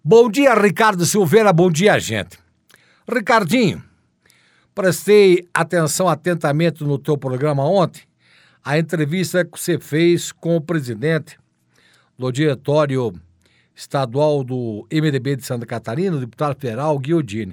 Bom dia, Ricardo Silveira, bom dia, gente. Ricardinho, prestei atenção atentamente no teu programa ontem, a entrevista que você fez com o presidente do diretório estadual do MDB de Santa Catarina, o deputado federal Guiodini.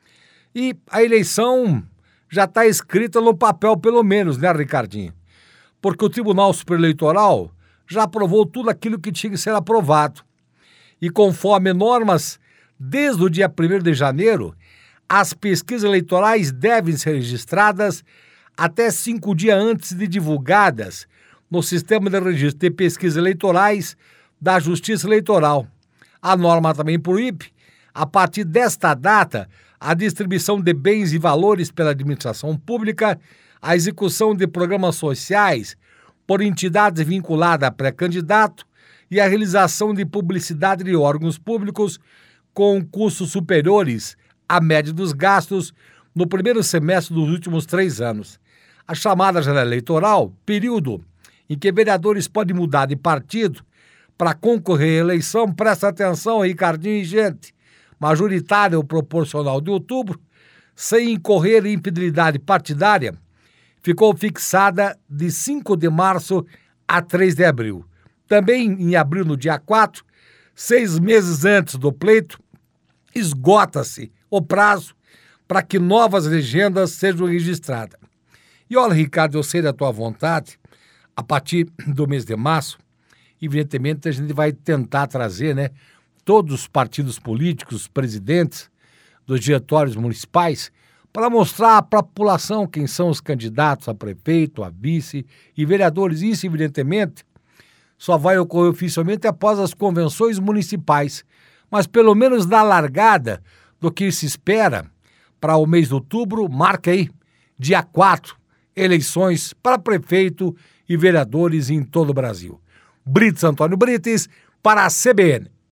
E a eleição já está escrita no papel, pelo menos, né, Ricardinho? Porque o Tribunal Superior Eleitoral já aprovou tudo aquilo que tinha que ser aprovado. E conforme normas, desde o dia 1º de janeiro, as pesquisas eleitorais devem ser registradas até 5 dias antes de divulgadas no Sistema de Registro de Pesquisas Eleitorais da Justiça Eleitoral. A norma também proíbe, a partir desta data, a distribuição de bens e valores pela administração pública, a execução de programas sociais por entidades vinculadas a pré-candidato e a realização de publicidade de órgãos públicos com custos superiores à média dos gastos no primeiro semestre dos últimos 3 anos. A chamada janela eleitoral, período em que vereadores podem mudar de partido para concorrer à eleição, presta atenção, Ricardinho e gente, majoritária ou proporcional de outubro, sem incorrer em infidelidade partidária, ficou fixada de 5 de março a 3 de abril. Também em abril, no dia 4, 6 meses antes do pleito, esgota-se o prazo para que novas legendas sejam registradas. E olha, Ricardo, eu sei da tua vontade, a partir do mês de março, evidentemente a gente vai tentar trazer, né, todos os partidos políticos, presidentes dos diretórios municipais, para mostrar para a população quem são os candidatos a prefeito, a vice e vereadores. Isso, evidentemente, só vai ocorrer oficialmente após as convenções municipais, mas pelo menos na largada do que se espera para o mês de outubro, marca aí, dia 4, eleições para prefeito e vereadores em todo o Brasil. Brito Antônio Brites, para a CBN.